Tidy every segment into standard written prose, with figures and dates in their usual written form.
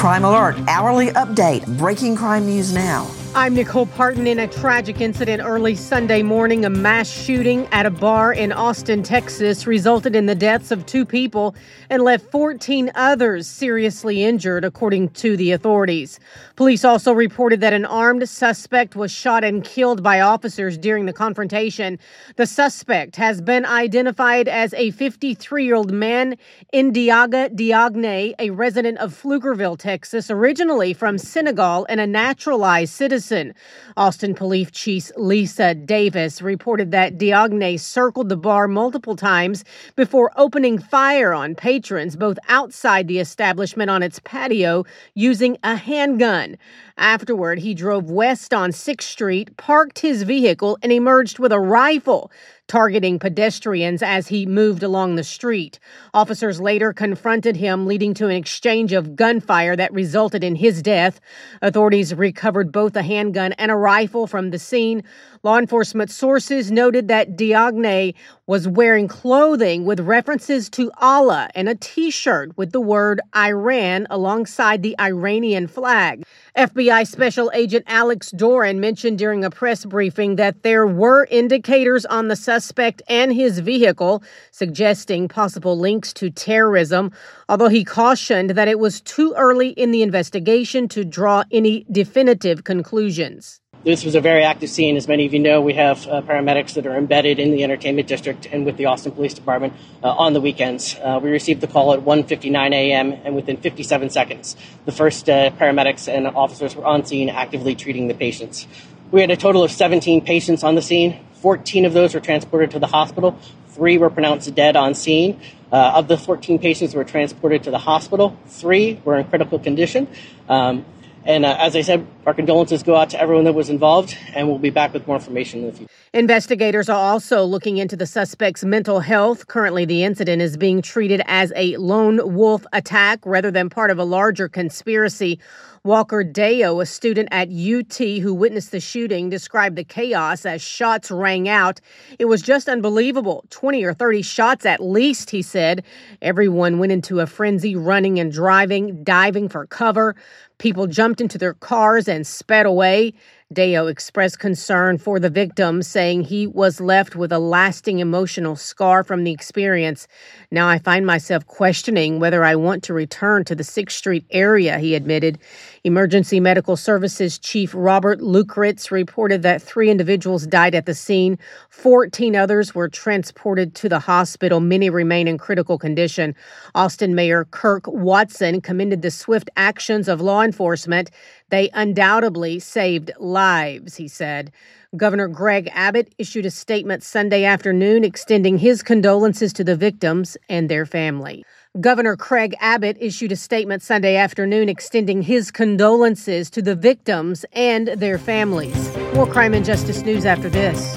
Crime Alert, hourly update, breaking crime news now. I'm Nicole Parton. In a tragic incident early Sunday morning, a mass shooting at a bar in Austin, Texas, resulted in the deaths of 2 people and left 14 others seriously injured, according to the authorities. Police also reported that an armed suspect was shot and killed by officers during the confrontation. The suspect has been identified as a 53-year-old man, Ndiaga Diagne, a resident of Pflugerville, Texas, originally from Senegal and a naturalized citizen. Austin Police Chief Lisa Davis reported that Diagne circled the bar multiple times before opening fire on patrons, both outside the establishment on its patio using a handgun. Afterward, he drove west on 6th Street, parked his vehicle, and emerged with a rifle, targeting pedestrians as he moved along the street. Officers later confronted him, leading to an exchange of gunfire that resulted in his death. Authorities recovered both a handgun and a rifle from the scene. Law enforcement sources noted that Diagne was wearing clothing with references to Allah and a T-shirt with the word Iran alongside the Iranian flag. FBI Special Agent Alex Doran mentioned during a press briefing that there were indicators on the suspect and his vehicle suggesting possible links to terrorism, although he cautioned that it was too early in the investigation to draw any definitive conclusions. This was a very active scene. As many of you know, we have paramedics that are embedded in the entertainment district and with the Austin Police Department on the weekends. We received the call at 1:59 a.m. and within 57 seconds, the first paramedics and officers were on scene actively treating the patients. We had a total of 17 patients on the scene. 14 of those were transported to the hospital. 3 were pronounced dead on scene. Of the 14 patients who were transported to the hospital, 3 were in critical condition. As I said, our condolences go out to everyone that was involved, and we'll be back with more information in the future. Investigators are also looking into the suspect's mental health. Currently, the incident is being treated as a lone wolf attack rather than part of a larger conspiracy. Walker Deo, a student at UT who witnessed the shooting, described the chaos as shots rang out. It was just unbelievable. 20 or 30 shots at least, he said. Everyone went into a frenzy, running and driving, diving for cover. People jumped into their cars and sped away. Deo expressed concern for the victim, saying he was left with a lasting emotional scar from the experience. Now I find myself questioning whether I want to return to the 6th Street area, he admitted. Emergency Medical Services Chief Robert Lukritz reported that 3 individuals died at the scene. 14 others were transported to the hospital. Many remain in critical condition. Austin Mayor Kirk Watson commended the swift actions of law enforcement. They undoubtedly saved lives, he said. Governor Greg Abbott issued a statement Sunday afternoon extending his condolences to the victims and their family. Governor Greg Abbott issued a statement Sunday afternoon extending his condolences to the victims and their families. More crime and justice news after this.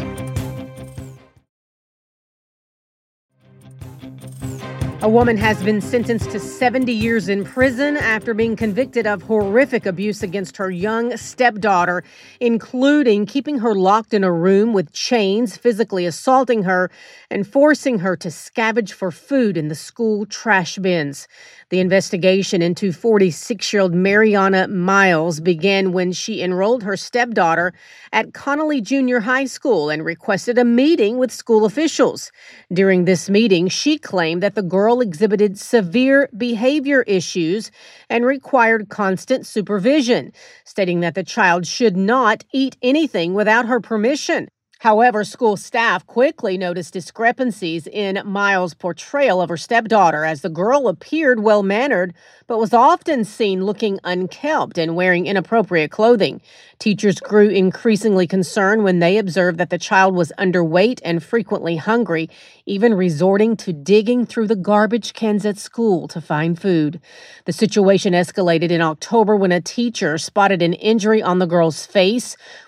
A woman has been sentenced to 70 years in prison after being convicted of horrific abuse against her young stepdaughter, including keeping her locked in a room with chains, physically assaulting her, and forcing her to scavenge for food in the school trash bins. The investigation into 46-year-old Mariana Miles began when she enrolled her stepdaughter at Connolly Junior High School and requested a meeting with school officials. During this meeting, she claimed that the girl exhibited severe behavior issues and required constant supervision, stating that the child should not eat anything without her permission. However, school staff quickly noticed discrepancies in Miles' portrayal of her stepdaughter, as the girl appeared well-mannered but was often seen looking unkempt and wearing inappropriate clothing. Teachers grew increasingly concerned when they observed that the child was underweight and frequently hungry, even resorting to digging through the garbage cans at school to find food. The situation escalated in October when a teacher spotted an injury on the girl's face,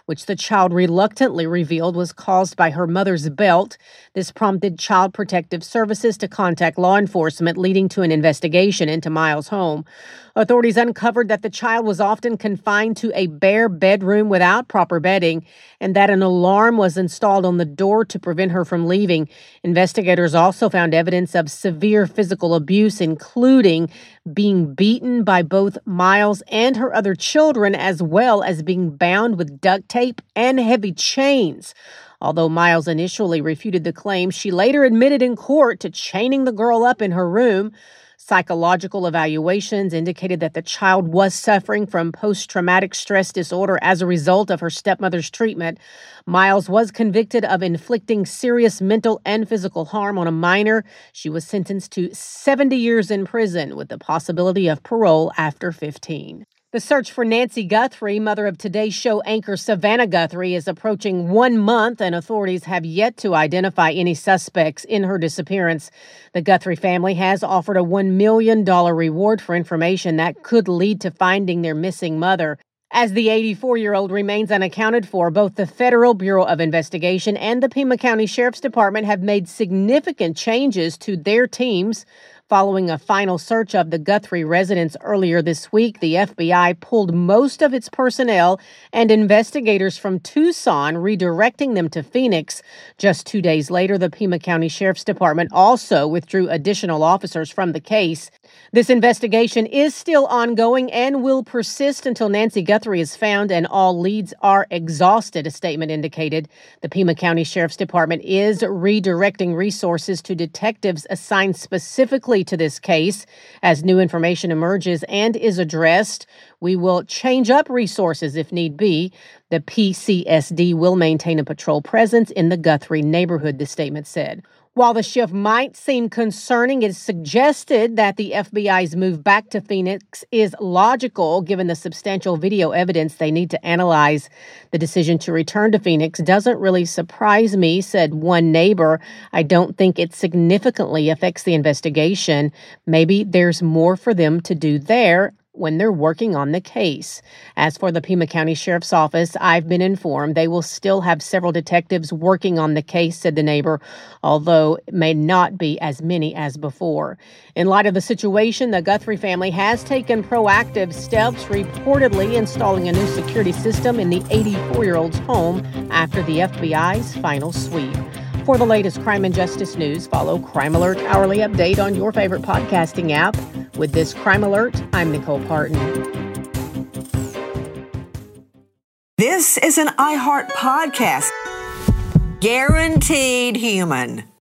which the child reluctantly revealed was caused by her mother's belt. This prompted Child Protective Services to contact law enforcement, leading to an investigation into Miles' home. Authorities uncovered that the child was often confined to a bare bedroom without proper bedding, and that an alarm was installed on the door to prevent her from leaving. Investigators also found evidence of severe physical abuse, including being beaten by both Miles and her other children, as well as being bound with duct tape and heavy chains. Although Miles initially refuted the claim, she later admitted in court to chaining the girl up in her room. Psychological evaluations indicated that the child was suffering from post-traumatic stress disorder as a result of her stepmother's treatment. Miles was convicted of inflicting serious mental and physical harm on a minor. She was sentenced to 70 years in prison with the possibility of parole after 15. The search for Nancy Guthrie, mother of Today Show anchor Savannah Guthrie, is approaching 1 month, and authorities have yet to identify any suspects in her disappearance. The Guthrie family has offered a $1 million reward for information that could lead to finding their missing mother. As the 84-year-old remains unaccounted for, both the Federal Bureau of Investigation and the Pima County Sheriff's Department have made significant changes to their teams. Following a final search of the Guthrie residence earlier this week, the FBI pulled most of its personnel and investigators from Tucson, redirecting them to Phoenix. Just 2 days later, the Pima County Sheriff's Department also withdrew additional officers from the case. This investigation is still ongoing and will persist until Nancy Guthrie is found and all leads are exhausted, a statement indicated. The Pima County Sheriff's Department is redirecting resources to detectives assigned specifically to this case. As new information emerges and is addressed, we will change up resources if need be. The PCSD will maintain a patrol presence in the Guthrie neighborhood, the statement said. While the shift might seem concerning, it is suggested that the FBI's move back to Phoenix is logical given the substantial video evidence they need to analyze. The decision to return to Phoenix doesn't really surprise me, said one neighbor. I don't think it significantly affects the investigation. Maybe there's more for them to do there when they're working on the case. As for the Pima County Sheriff's Office, I've been informed they will still have several detectives working on the case, said the neighbor, although it may not be as many as before. In light of the situation, the Guthrie family has taken proactive steps, reportedly installing a new security system in the 84-year-old's home after the FBI's final sweep. For the latest crime and justice news, follow Crime Alert Hourly Update on your favorite podcasting app. With this Crime Alert, I'm Nicole Parton. This is an iHeart podcast. Guaranteed human.